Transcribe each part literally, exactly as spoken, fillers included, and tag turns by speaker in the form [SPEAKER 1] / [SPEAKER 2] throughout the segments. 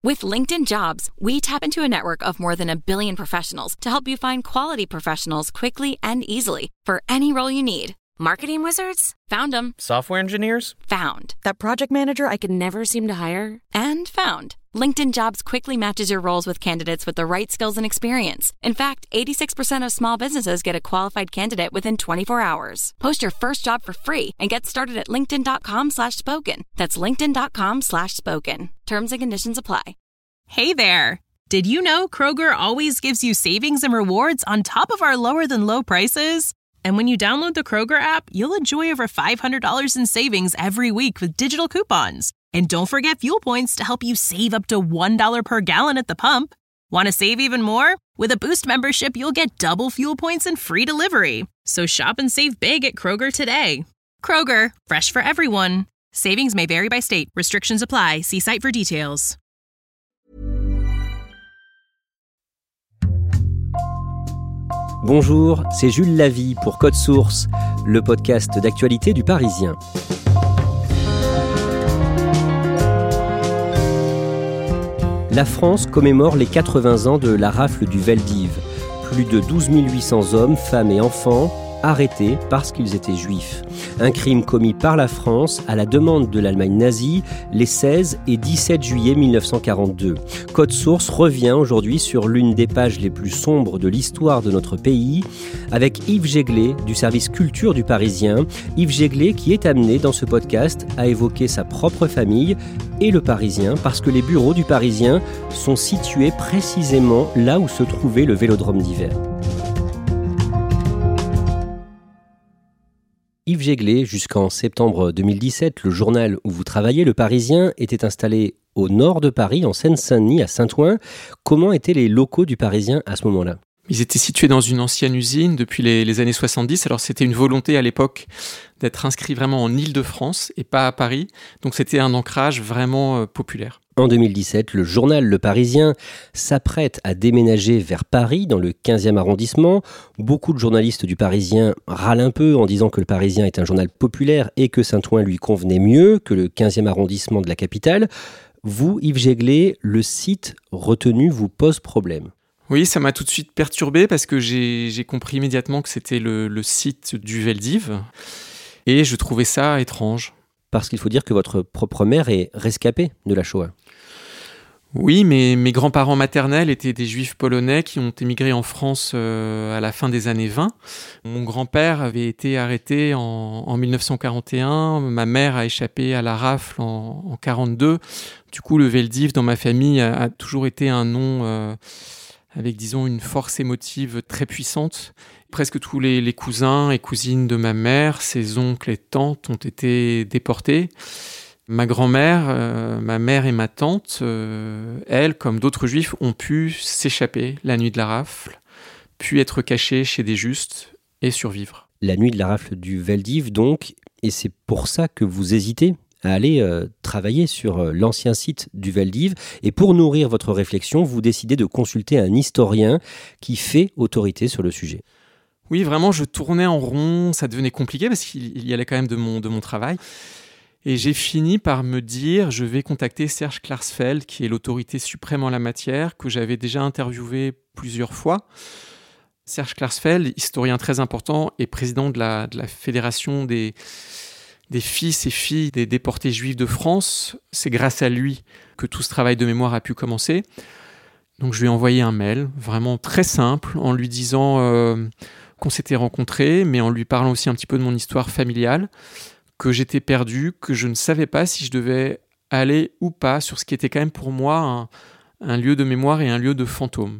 [SPEAKER 1] With LinkedIn Jobs, we tap into a network of more than a billion professionals to help you find quality professionals quickly and easily for any role you need. Marketing wizards? Found them.
[SPEAKER 2] Software engineers?
[SPEAKER 1] Found. That project manager I could never seem to hire? And found. LinkedIn Jobs quickly matches your roles with candidates with the right skills and experience. In fact, eighty-six percent of small businesses get a qualified candidate within twenty-four hours. Post your first job for free and get started at linkedin.com slash spoken. That's linkedin.com slash spoken. Terms and conditions apply.
[SPEAKER 3] Hey there. Did you know Kroger always gives you savings and rewards on top of our lower than low prices? And when you download the Kroger app, you'll enjoy over five hundred dollars in savings every week with digital coupons. And don't forget fuel points to help you save up to one dollar per gallon at the pump. Want to save even more? With a Boost membership, you'll get double fuel points and free delivery. So shop and save big at Kroger today. Kroger, fresh for everyone. Savings may vary by state. Restrictions apply. See site for details.
[SPEAKER 4] Bonjour, c'est Jules Lavie pour Code Source, le podcast d'actualité du Parisien. La France commémore les quatre-vingts ans de la rafle du Veldiv. Plus de douze mille huit cents hommes, femmes et enfants arrêtés parce qu'ils étaient juifs. Un crime commis par la France à la demande de l'Allemagne nazie les seize et dix-sept juillet mille neuf cent quarante-deux. Code Source revient aujourd'hui sur l'une des pages les plus sombres de l'histoire de notre pays avec Yves Jéglé du service culture du Parisien. Yves Jéglé qui est amené dans ce podcast à évoquer sa propre famille et le Parisien parce que les bureaux du Parisien sont situés précisément là où se trouvait le Vélodrome d'hiver. Yves Jéglé, jusqu'en septembre deux mille dix-sept, le journal où vous travaillez, Le Parisien, était installé au nord de Paris, en Seine-Saint-Denis, à Saint-Ouen. Comment étaient les locaux du Parisien à ce moment-là ?
[SPEAKER 5] Ils étaient situés dans une ancienne usine depuis les, les années soixante-dix. Alors c'était une volonté à l'époque d'être inscrit vraiment en Île-de-France et pas à Paris. Donc c'était un ancrage vraiment euh, populaire.
[SPEAKER 4] En deux mille dix-sept, le journal Le Parisien s'apprête à déménager vers Paris, dans le quinzième arrondissement. Beaucoup de journalistes du Parisien râlent un peu en disant que Le Parisien est un journal populaire et que Saint-Ouen lui convenait mieux que le quinzième arrondissement de la capitale. Vous, Yves Jéglé, le site retenu vous pose problème.
[SPEAKER 5] Oui, ça m'a tout de suite perturbé parce que j'ai, j'ai compris immédiatement que c'était le, le site du Veldiv et je trouvais ça étrange.
[SPEAKER 4] Parce qu'il faut dire que votre propre mère est rescapée de la Shoah.
[SPEAKER 5] Oui, mais mes grands-parents maternels étaient des juifs polonais qui ont émigré en France euh, à la fin des années vingt. Mon grand-père avait été arrêté en, en dix-neuf cent quarante et un, ma mère a échappé à la rafle en, en mille neuf cent quarante-deux. Du coup, le Veldiv dans ma famille a, a toujours été un nom euh, avec, disons, une force émotive très puissante. Presque tous les, les cousins et cousines de ma mère, ses oncles et tantes ont été déportés. Ma grand-mère, euh, ma mère et ma tante, euh, elles, comme d'autres juifs, ont pu s'échapper la nuit de la rafle, puis être cachées chez des justes et survivre.
[SPEAKER 4] La nuit de la rafle du Veldiv, donc, et c'est pour ça que vous hésitez à aller euh, travailler sur euh, l'ancien site du Veldiv. Et pour nourrir votre réflexion, vous décidez de consulter un historien qui fait autorité sur le sujet.
[SPEAKER 5] Oui, vraiment, je tournais en rond, ça devenait compliqué parce qu'il y allait quand même de mon, de mon travail. Et j'ai fini par me dire, je vais contacter Serge Klarsfeld, qui est l'autorité suprême en la matière, que j'avais déjà interviewé plusieurs fois. Serge Klarsfeld, historien très important et président de la, de la Fédération des, des fils et filles des déportés juifs de France. C'est grâce à lui que tout ce travail de mémoire a pu commencer. Donc je lui ai envoyé un mail, vraiment très simple, en lui disant euh, qu'on s'était rencontrés, mais en lui parlant aussi un petit peu de mon histoire familiale, que j'étais perdu, que je ne savais pas si je devais aller ou pas sur ce qui était quand même pour moi un, un lieu de mémoire et un lieu de fantôme.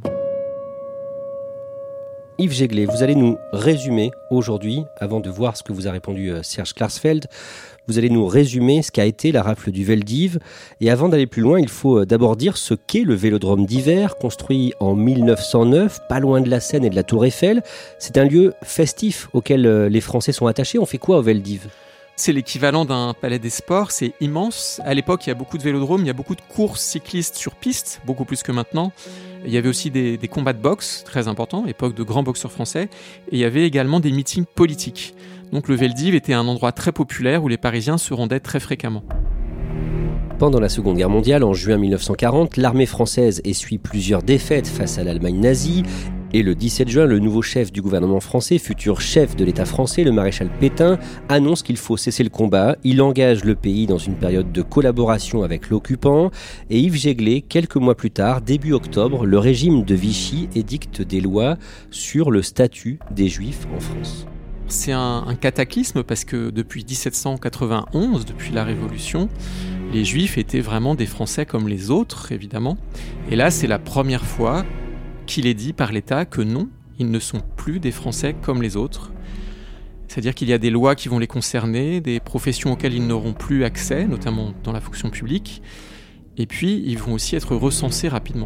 [SPEAKER 4] Yves Jéglé, vous allez nous résumer aujourd'hui, avant de voir ce que vous a répondu Serge Klarsfeld, vous allez nous résumer ce qu'a été la rafle du Veldiv. Et avant d'aller plus loin, il faut d'abord dire ce qu'est le Vélodrome d'hiver, construit en mille neuf cent neuf, pas loin de la Seine et de la Tour Eiffel. C'est un lieu festif auquel les Français sont attachés. On fait quoi au Veldiv ?
[SPEAKER 5] C'est l'équivalent d'un palais des sports, c'est immense. À l'époque, il y a beaucoup de vélodromes, il y a beaucoup de courses cyclistes sur piste, beaucoup plus que maintenant. Il y avait aussi des, des combats de boxe, très importants, époque de grands boxeurs français. Et il y avait également des meetings politiques. Donc le Veldiv était un endroit très populaire où les Parisiens se rendaient très fréquemment.
[SPEAKER 4] Pendant la Seconde Guerre mondiale, en juin mille neuf cent quarante, l'armée française essuie plusieurs défaites face à l'Allemagne nazie. Et le dix-sept juin, le nouveau chef du gouvernement français, futur chef de l'État français, le maréchal Pétain, annonce qu'il faut cesser le combat. Il engage le pays dans une période de collaboration avec l'occupant. Et Yves Jéglé, quelques mois plus tard, début octobre, le régime de Vichy édicte des lois sur le statut des Juifs en France.
[SPEAKER 5] C'est un, un cataclysme parce que depuis dix-sept cent quatre-vingt-onze, depuis la Révolution, les Juifs étaient vraiment des Français comme les autres, évidemment. Et là, c'est la première fois qu'il est dit par l'État que non, ils ne sont plus des Français comme les autres. C'est-à-dire qu'il y a des lois qui vont les concerner, des professions auxquelles ils n'auront plus accès, notamment dans la fonction publique, et puis ils vont aussi être recensés rapidement.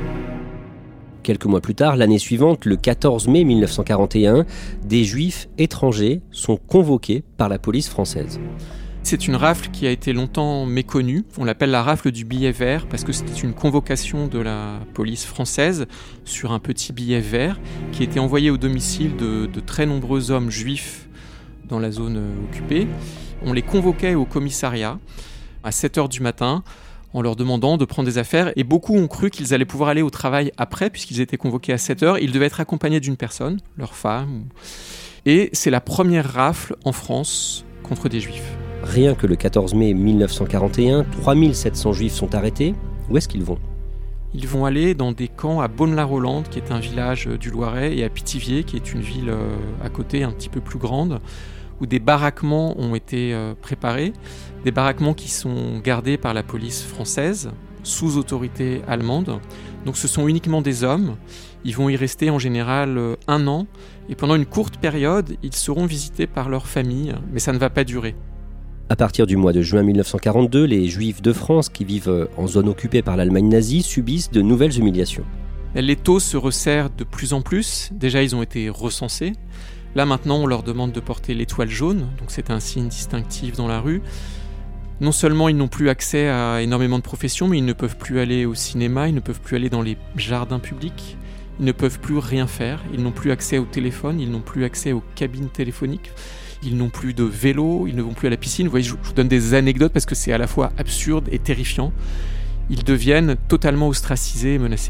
[SPEAKER 4] Quelques mois plus tard, l'année suivante, le quatorze mai mille neuf cent quarante et un, des Juifs étrangers sont convoqués par la police française.
[SPEAKER 5] C'est une rafle qui a été longtemps méconnue. On l'appelle la rafle du billet vert parce que c'était une convocation de la police française sur un petit billet vert qui était envoyé au domicile de, de très nombreux hommes juifs dans la zone occupée. On les convoquait au commissariat à sept heures du matin en leur demandant de prendre des affaires et beaucoup ont cru qu'ils allaient pouvoir aller au travail après puisqu'ils étaient convoqués à sept heures. Ils devaient être accompagnés d'une personne, leur femme. Et c'est la première rafle en France contre des juifs.
[SPEAKER 4] Rien que le quatorze mai mille neuf cent quarante et un, trois mille sept cents juifs sont arrêtés. Où est-ce qu'ils vont ?
[SPEAKER 5] Ils vont aller dans des camps à Beaune-la-Rolande, qui est un village du Loiret, et à Pithiviers, qui est une ville à côté, un petit peu plus grande, où des baraquements ont été préparés. Des baraquements qui sont gardés par la police française, sous autorité allemande. Donc ce sont uniquement des hommes. Ils vont y rester en général un an. Et pendant une courte période, ils seront visités par leur famille, mais ça ne va pas durer.
[SPEAKER 4] À partir du mois de juin mille neuf cent quarante-deux, les Juifs de France qui vivent en zone occupée par l'Allemagne nazie subissent de nouvelles humiliations.
[SPEAKER 5] Les taux se resserrent de plus en plus. Déjà, ils ont été recensés. Là, maintenant, on leur demande de porter l'étoile jaune. Donc, c'est un signe distinctif dans la rue. Non seulement ils n'ont plus accès à énormément de professions, mais ils ne peuvent plus aller au cinéma, ils ne peuvent plus aller dans les jardins publics, ils ne peuvent plus rien faire. Ils n'ont plus accès au téléphone, ils n'ont plus accès aux cabines téléphoniques. Ils n'ont plus de vélo, ils ne vont plus à la piscine. Vous voyez, je vous donne des anecdotes parce que c'est à la fois absurde et terrifiant. Ils deviennent totalement ostracisés et menacés.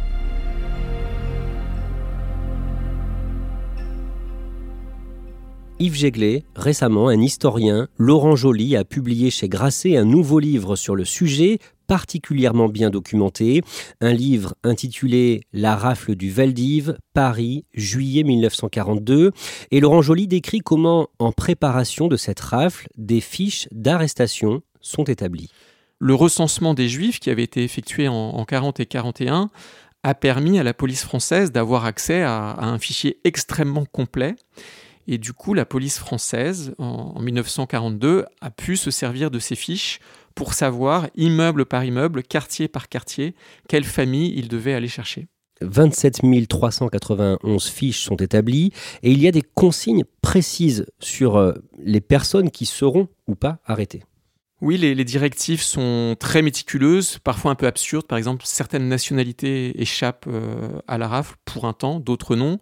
[SPEAKER 4] Yves Jéglé, récemment, un historien, Laurent Joly, a publié chez Grasset un nouveau livre sur le sujet, particulièrement bien documenté, un livre intitulé « La rafle du Vel-d'Hiv, Paris, juillet mille neuf cent quarante-deux ». Et Laurent Joly décrit comment, en préparation de cette rafle, des fiches d'arrestation sont établies.
[SPEAKER 5] Le recensement des Juifs qui avait été effectué en, en quarante et quarante et un a permis à la police française d'avoir accès à, à un fichier extrêmement complet. Et du coup, la police française, en, en mille neuf cent quarante-deux, a pu se servir de ces fiches pour savoir, immeuble par immeuble, quartier par quartier, quelle famille il devait aller chercher.
[SPEAKER 4] vingt-sept mille trois cent quatre-vingt-onze fiches sont établies et il y a des consignes précises sur les personnes qui seront ou pas arrêtées.
[SPEAKER 5] Oui, les, les directives sont très méticuleuses, parfois un peu absurdes. Par exemple, certaines nationalités échappent euh, à la rafle pour un temps, d'autres non.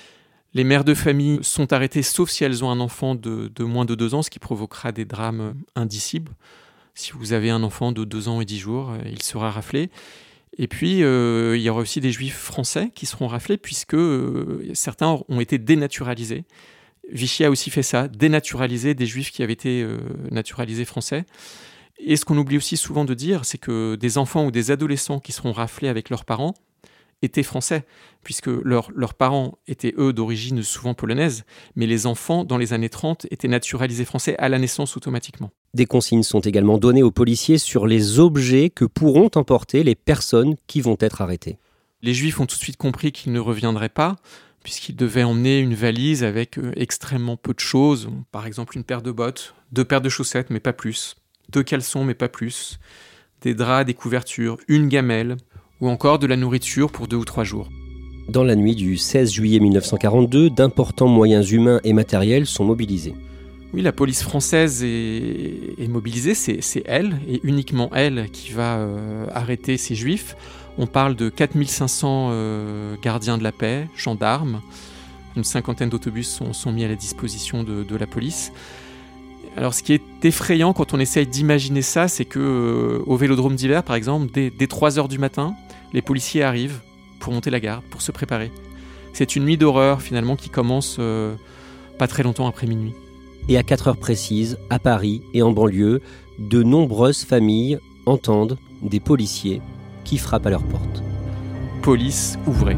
[SPEAKER 5] Les mères de famille sont arrêtées sauf si elles ont un enfant de, de moins de deux ans, ce qui provoquera des drames indicibles. Si vous avez un enfant de deux ans et dix jours, il sera raflé. Et puis, euh, il y aura aussi des juifs français qui seront raflés puisque euh, certains ont été dénaturalisés. Vichy a aussi fait ça, dénaturaliser des juifs qui avaient été euh, naturalisés français. Et ce qu'on oublie aussi souvent de dire, c'est que des enfants ou des adolescents qui seront raflés avec leurs parents étaient français, puisque leur, leurs parents étaient, eux, d'origine souvent polonaise, mais les enfants, dans les années trente, étaient naturalisés français à la naissance automatiquement.
[SPEAKER 4] Des consignes sont également données aux policiers sur les objets que pourront emporter les personnes qui vont être arrêtées.
[SPEAKER 5] Les Juifs ont tout de suite compris qu'ils ne reviendraient pas, puisqu'ils devaient emmener une valise avec euh, extrêmement peu de choses, par exemple une paire de bottes, deux paires de chaussettes, mais pas plus, deux caleçons, mais pas plus, des draps, des couvertures, une gamelle, ou encore de la nourriture pour deux ou trois jours.
[SPEAKER 4] Dans la nuit du seize juillet mille neuf cent quarante-deux, d'importants moyens humains et matériels sont mobilisés.
[SPEAKER 5] Oui, la police française est, est mobilisée, c'est, c'est elle, et uniquement elle, qui va euh, arrêter ces Juifs. On parle de quatre mille cinq cents euh, gardiens de la paix, gendarmes. Une cinquantaine d'autobus sont, sont mis à la disposition de, de la police. Alors, ce qui est effrayant quand on essaye d'imaginer ça, c'est que euh, au Vélodrome d'hiver, par exemple, dès, dès trois heures du matin, les policiers arrivent pour monter la garde, pour se préparer. C'est une nuit d'horreur, finalement, qui commence euh, pas très longtemps après minuit.
[SPEAKER 4] Et à quatre heures précises, à Paris et en banlieue, de nombreuses familles entendent des policiers qui frappent à leur porte.
[SPEAKER 5] Police, ouvrez.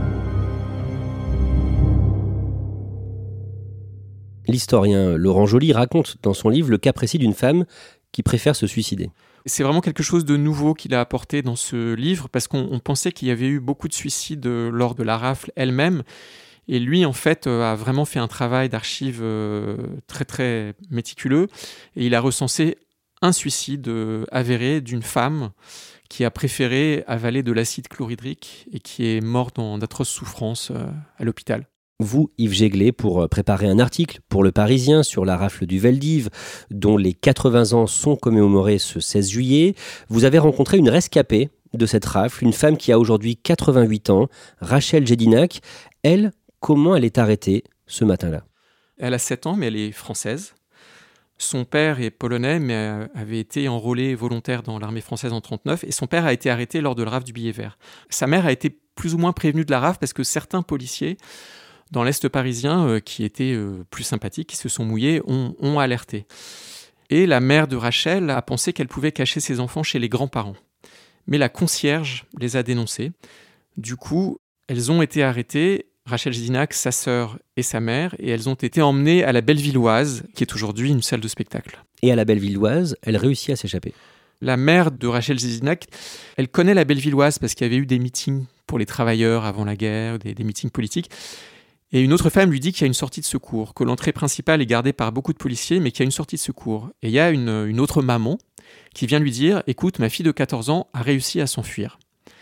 [SPEAKER 4] L'historien Laurent Joly raconte dans son livre le cas précis d'une femme qui préfère se suicider.
[SPEAKER 5] C'est vraiment quelque chose de nouveau qu'il a apporté dans ce livre, parce qu'on on pensait qu'il y avait eu beaucoup de suicides lors de la rafle elle-même. Et lui, en fait, a vraiment fait un travail d'archives très, très méticuleux. Et il a recensé un suicide avéré d'une femme qui a préféré avaler de l'acide chlorhydrique et qui est morte dans d'atroces souffrances à l'hôpital.
[SPEAKER 4] Vous, Yves Jéglé, pour préparer un article pour Le Parisien sur la rafle du Veldiv, dont les quatre-vingts ans sont commémorés ce seize juillet, vous avez rencontré une rescapée de cette rafle, une femme qui a aujourd'hui quatre-vingt-huit ans, Rachel Jedinac. Elle, comment elle est arrêtée ce matin-là ?
[SPEAKER 5] Elle a sept ans, mais elle est française. Son père est polonais, mais avait été enrôlé volontaire dans l'armée française en trente-neuf, et son père a été arrêté lors de la rafle du Billet Vert. Sa mère a été plus ou moins prévenue de la rafle parce que certains policiers dans l'Est parisien, euh, qui étaient euh, plus sympathiques, qui se sont mouillés, ont, ont alerté. Et la mère de Rachel a pensé qu'elle pouvait cacher ses enfants chez les grands-parents. Mais la concierge les a dénoncés. Du coup, elles ont été arrêtées, Rachel Jedinac, sa sœur et sa mère, et elles ont été emmenées à la Bellevilloise, qui est aujourd'hui une salle de spectacle.
[SPEAKER 4] Et à la Bellevilloise, elle réussit à s'échapper.
[SPEAKER 5] La mère de Rachel Jedinac, elle connaît la Bellevilloise parce qu'il y avait eu des meetings pour les travailleurs avant la guerre, des, des meetings politiques. Et une autre femme lui dit qu'il y a une sortie de secours, que l'entrée principale est gardée par beaucoup de policiers, mais qu'il y a une sortie de secours. Et il y a une, une autre maman qui vient lui dire « Écoute, ma fille de quatorze ans a réussi à s'enfuir. »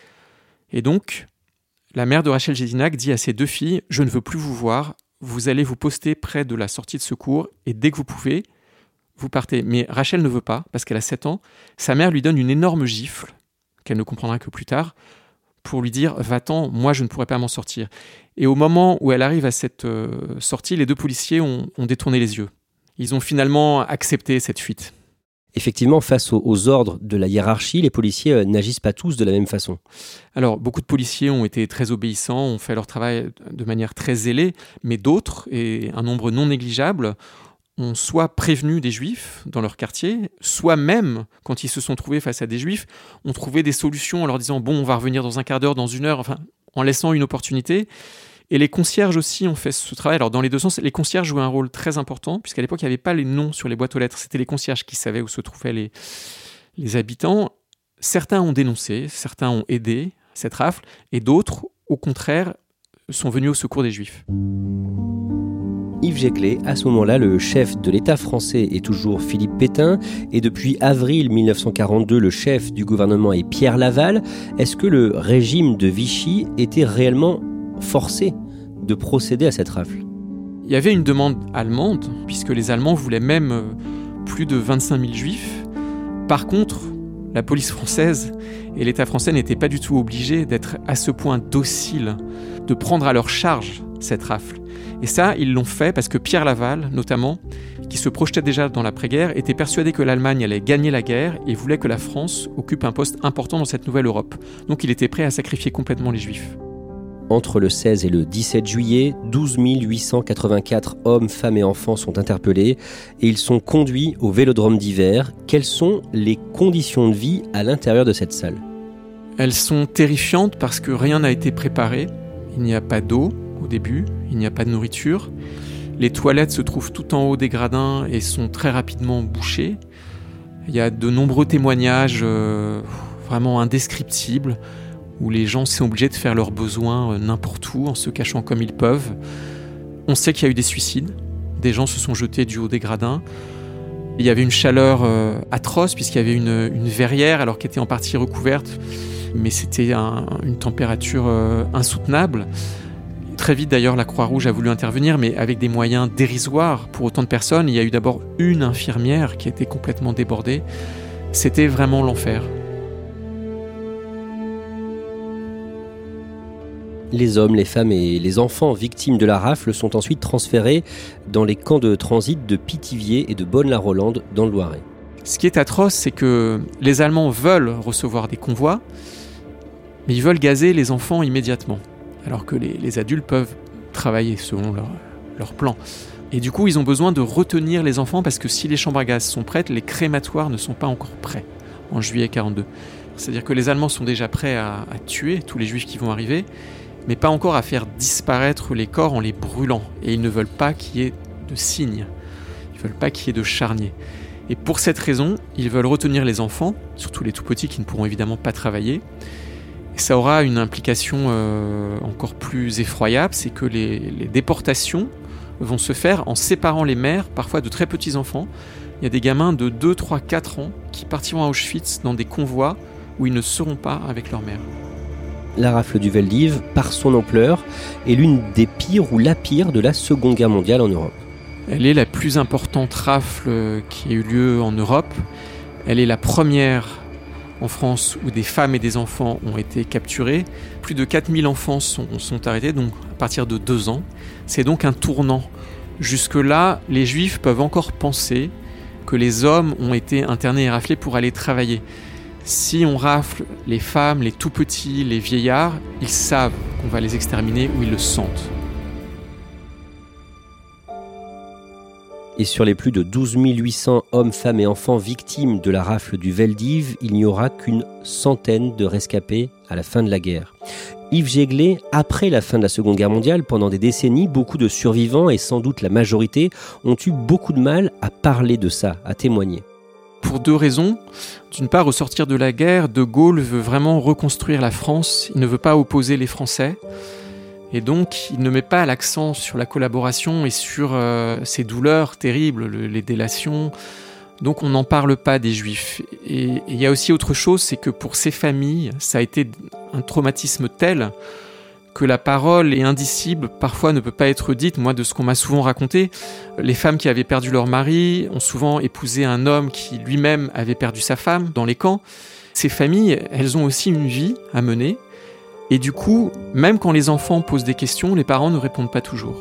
[SPEAKER 5] Et donc, la mère de Rachel Jedinac dit à ses deux filles « Je ne veux plus vous voir, vous allez vous poster près de la sortie de secours, et dès que vous pouvez, vous partez. » Mais Rachel ne veut pas, parce qu'elle a sept ans. Sa mère lui donne une énorme gifle, qu'elle ne comprendra que plus tard, pour lui dire « Va-t'en, moi je ne pourrai pas m'en sortir ». Et au moment où elle arrive à cette euh, sortie, les deux policiers ont, ont détourné les yeux. Ils ont finalement accepté cette fuite.
[SPEAKER 4] Effectivement, face aux, aux ordres de la hiérarchie, les policiers euh, n'agissent pas tous de la même façon.
[SPEAKER 5] Alors, beaucoup de policiers ont été très obéissants, ont fait leur travail de manière très zélée, mais d'autres, et un nombre non négligeable, ont soit prévenu des Juifs dans leur quartier, soit même, quand ils se sont trouvés face à des Juifs, ont trouvé des solutions en leur disant « bon, on va revenir dans un quart d'heure, dans une heure », enfin, en laissant une opportunité. Et les concierges aussi ont fait ce travail. Alors, dans les deux sens, les concierges jouaient un rôle très important, puisqu'à l'époque, il n'y avait pas les noms sur les boîtes aux lettres. C'était les concierges qui savaient où se trouvaient les, les habitants. Certains ont dénoncé, certains ont aidé cette rafle, et d'autres, au contraire, sont venus au secours des Juifs.
[SPEAKER 4] Yves Jéglé, à ce moment-là, le chef de l'État français est toujours Philippe Pétain, et depuis avril mille neuf cent quarante-deux, le chef du gouvernement est Pierre Laval. Est-ce que le régime de Vichy était réellement forcé de procéder à cette rafle ?
[SPEAKER 5] Il y avait une demande allemande, puisque les Allemands voulaient même plus de vingt-cinq mille Juifs. Par contre, la police française et l'État français n'étaient pas du tout obligés d'être à ce point dociles, de prendre à leur charge cette rafle. Et ça, ils l'ont fait parce que Pierre Laval, notamment, qui se projetait déjà dans l'après-guerre, était persuadé que l'Allemagne allait gagner la guerre et voulait que la France occupe un poste important dans cette nouvelle Europe. Donc il était prêt à sacrifier complètement les Juifs.
[SPEAKER 4] Entre le seize et le dix-sept juillet, douze mille huit cent quatre-vingt-quatre hommes, femmes et enfants sont interpellés et ils sont conduits au Vélodrome d'hiver. Quelles sont les conditions de vie à l'intérieur de cette salle ?
[SPEAKER 5] Elles sont terrifiantes parce que rien n'a été préparé. Il n'y a pas d'eau au début, il n'y a pas de nourriture. Les toilettes se trouvent tout en haut des gradins et sont très rapidement bouchées. Il y a de nombreux témoignages euh, vraiment indescriptibles où les gens sont obligés de faire leurs besoins n'importe où, en se cachant comme ils peuvent. On sait qu'il y a eu des suicides. Des gens se sont jetés du haut des gradins. Il y avait une chaleur euh, atroce, puisqu'il y avait une, une verrière, alors qu'elle était en partie recouverte. Mais c'était un, une température euh, insoutenable. Très vite, d'ailleurs, la Croix-Rouge a voulu intervenir, mais avec des moyens dérisoires pour autant de personnes. Il y a eu d'abord une infirmière qui était complètement débordée. C'était vraiment l'enfer.
[SPEAKER 4] Les hommes, les femmes et les enfants victimes de la rafle sont ensuite transférés dans les camps de transit de Pithiviers et de Bonne-la-Rolande dans le Loiret.
[SPEAKER 5] Ce qui est atroce, c'est que les Allemands veulent recevoir des convois, mais ils veulent gazer les enfants immédiatement, alors que les, les adultes peuvent travailler selon leur, leur plan. Et du coup, ils ont besoin de retenir les enfants parce que si les chambres à gaz sont prêtes, les crématoires ne sont pas encore prêts en juillet quarante-deux. C'est-à-dire que les Allemands sont déjà prêts à, à tuer tous les Juifs qui vont arriver, mais pas encore à faire disparaître les corps en les brûlant. Et ils ne veulent pas qu'il y ait de signes, ils ne veulent pas qu'il y ait de charniers. Et pour cette raison, ils veulent retenir les enfants, surtout les tout petits qui ne pourront évidemment pas travailler. Et ça aura une implication euh, encore plus effroyable, c'est que les, les déportations vont se faire en séparant les mères, parfois de très petits enfants. Il y a des gamins de deux, trois, quatre ans qui partiront à Auschwitz dans des convois où ils ne seront pas avec leur mère.
[SPEAKER 4] La rafle du Veldiv, par son ampleur, est l'une des pires ou la pire de la Seconde Guerre mondiale en Europe.
[SPEAKER 5] Elle est la plus importante rafle qui a eu lieu en Europe. Elle est la première en France où des femmes et des enfants ont été capturés. Plus de quatre mille enfants sont, sont arrêtés, donc à partir de deux ans. C'est donc un tournant. Jusque-là, les Juifs peuvent encore penser que les hommes ont été internés et raflés pour aller travailler. Si on rafle les femmes, les tout-petits, les vieillards, ils savent qu'on va les exterminer ou ils le sentent.
[SPEAKER 4] Et sur les plus de douze mille huit cents hommes, femmes et enfants victimes de la rafle du Veldiv, il n'y aura qu'une centaine de rescapés à la fin de la guerre. Yves Jéglé, après la fin de la Seconde Guerre mondiale, pendant des décennies, beaucoup de survivants, et sans doute la majorité, ont eu beaucoup de mal à parler de ça, à témoigner.
[SPEAKER 5] Pour deux raisons. D'une part, au sortir de la guerre, De Gaulle veut vraiment reconstruire la France. Il ne veut pas opposer les Français. Et donc, il ne met pas l'accent sur la collaboration et sur euh, ces douleurs terribles, le, les délations. Donc, on n'en parle pas des Juifs. Et il y a aussi autre chose, c'est que pour ces familles, ça a été un traumatisme tel que la parole est indicible, parfois ne peut pas être dite. Moi, de ce qu'on m'a souvent raconté, les femmes qui avaient perdu leur mari ont souvent épousé un homme qui lui-même avait perdu sa femme dans les camps. Ces familles, elles ont aussi une vie à mener. Et du coup, même quand les enfants posent des questions, les parents ne répondent pas toujours.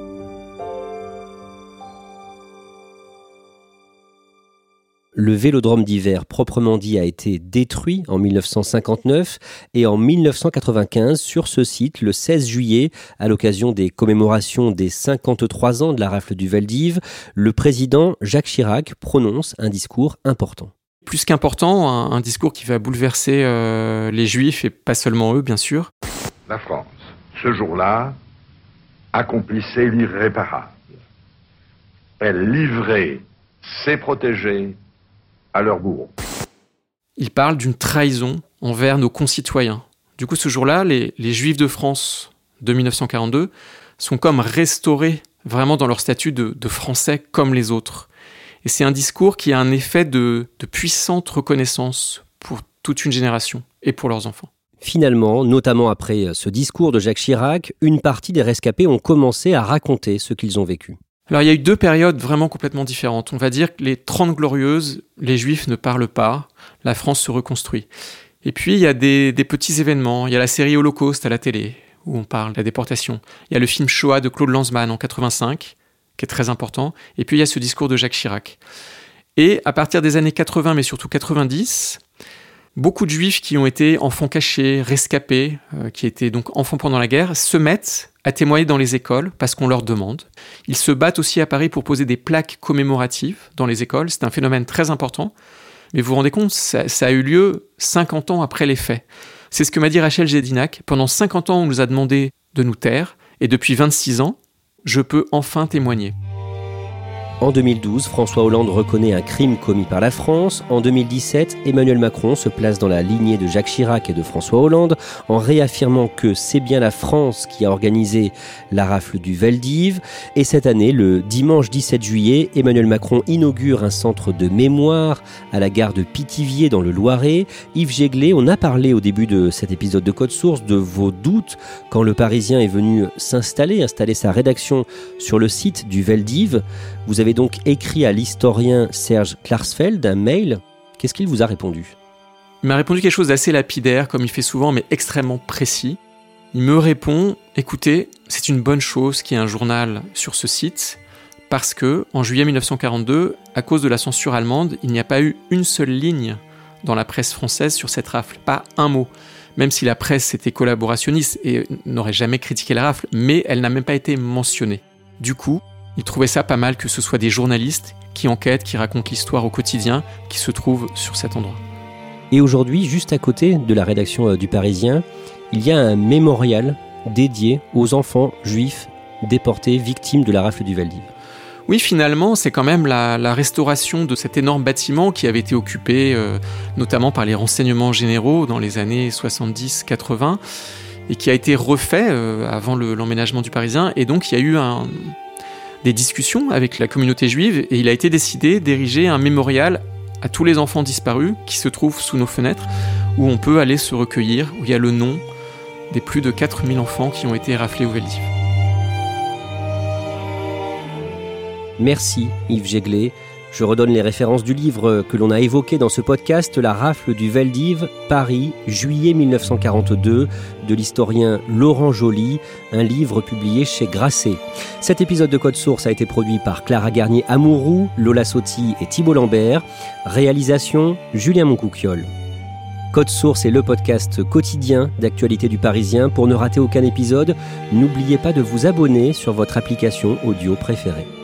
[SPEAKER 4] Le vélodrome d'hiver proprement dit a été détruit en mille neuf cent cinquante-neuf et en mille neuf cent quatre-vingt-quinze, sur ce site, le seize juillet, à l'occasion des commémorations des cinquante-trois ans de la rafle du Veldiv, le président Jacques Chirac prononce un discours important.
[SPEAKER 5] Plus qu'important, un, un discours qui va bouleverser euh, les Juifs et pas seulement eux, bien sûr.
[SPEAKER 2] La France, ce jour-là, accomplissait l'irréparable. Elle livrait ses protégés à leurs bourreaux.
[SPEAKER 5] Il parle d'une trahison envers nos concitoyens. Du coup, ce jour-là, les, les Juifs de France de mille neuf cent quarante-deux sont comme restaurés vraiment dans leur statut de, de Français comme les autres. Et c'est un discours qui a un effet de, de puissante reconnaissance pour toute une génération et pour leurs enfants.
[SPEAKER 4] Finalement, notamment après ce discours de Jacques Chirac, une partie des rescapés ont commencé à raconter ce qu'ils ont vécu.
[SPEAKER 5] Alors il y a eu deux périodes vraiment complètement différentes. On va dire que les Trente Glorieuses, les Juifs ne parlent pas, la France se reconstruit. Et puis il y a des, des petits événements, il y a la série Holocauste à la télé, où on parle de la déportation. Il y a le film Shoah de Claude Lanzmann en quatre-vingt-cinq, qui est très important. Et puis il y a ce discours de Jacques Chirac. Et à partir des années quatre-vingts, mais surtout quatre-vingt-dix, beaucoup de Juifs qui ont été enfants cachés, rescapés, euh, qui étaient donc enfants pendant la guerre, se mettent à témoigner dans les écoles parce qu'on leur demande. Ils se battent aussi à Paris pour poser des plaques commémoratives dans les écoles. C'est un phénomène très important. Mais vous vous rendez compte, ça, ça a eu lieu cinquante ans après les faits. C'est ce que m'a dit Rachel Gédinac. Pendant cinquante ans, on nous a demandé de nous taire. Et depuis vingt-six ans, je peux enfin témoigner.
[SPEAKER 4] En deux mille douze, François Hollande reconnaît un crime commis par la France. En deux mille dix-sept, Emmanuel Macron se place dans la lignée de Jacques Chirac et de François Hollande en réaffirmant que c'est bien la France qui a organisé la rafle du Veldiv. Et cette année, le dimanche dix-sept juillet, Emmanuel Macron inaugure un centre de mémoire à la gare de Pithiviers dans le Loiret. Yves Jéglé, on a parlé au début de cet épisode de Code Source de vos doutes quand le Parisien est venu s'installer, installer sa rédaction sur le site du Veldiv. Vous avez donc écrit à l'historien Serge Klarsfeld un mail. Qu'est-ce qu'il vous a répondu ?
[SPEAKER 5] Il m'a répondu quelque chose d'assez lapidaire, comme il fait souvent, mais extrêmement précis. Il me répond « Écoutez, c'est une bonne chose qu'il y ait un journal sur ce site, parce que en juillet mille neuf cent quarante-deux, à cause de la censure allemande, il n'y a pas eu une seule ligne dans la presse française sur cette rafle, pas un mot. Même si la presse était collaborationniste et n'aurait jamais critiqué la rafle, mais elle n'a même pas été mentionnée. Du coup, il trouvait ça pas mal que ce soit des journalistes qui enquêtent, qui racontent l'histoire au quotidien, qui se trouvent sur cet endroit.
[SPEAKER 4] Et aujourd'hui, juste à côté de la rédaction du Parisien, il y a un mémorial dédié aux enfants juifs déportés, victimes de la rafle du Veldiv.
[SPEAKER 5] Oui, finalement, c'est quand même la, la restauration de cet énorme bâtiment qui avait été occupé euh, notamment par les renseignements généraux dans les années soixante-dix quatre-vingts et qui a été refait euh, avant le, l'emménagement du Parisien. Et donc, il y a eu un, des discussions avec la communauté juive et il a été décidé d'ériger un mémorial à tous les enfants disparus qui se trouvent sous nos fenêtres, où on peut aller se recueillir, où il y a le nom des plus de quatre mille enfants qui ont été raflés au Veldiv.
[SPEAKER 4] Merci Yves Jéglé. Je redonne les références du livre que l'on a évoqué dans ce podcast, La rafle du Veldiv, Paris, juillet mille neuf cent quarante-deux, de l'historien Laurent Joly, un livre publié chez Grasset. Cet épisode de Code Source a été produit par Clara Garnier-Amouroux, Lola Sotti et Thibault Lambert. Réalisation, Julien Moncouquiol. Code Source est le podcast quotidien d'actualité du Parisien. Pour ne rater aucun épisode, n'oubliez pas de vous abonner sur votre application audio préférée.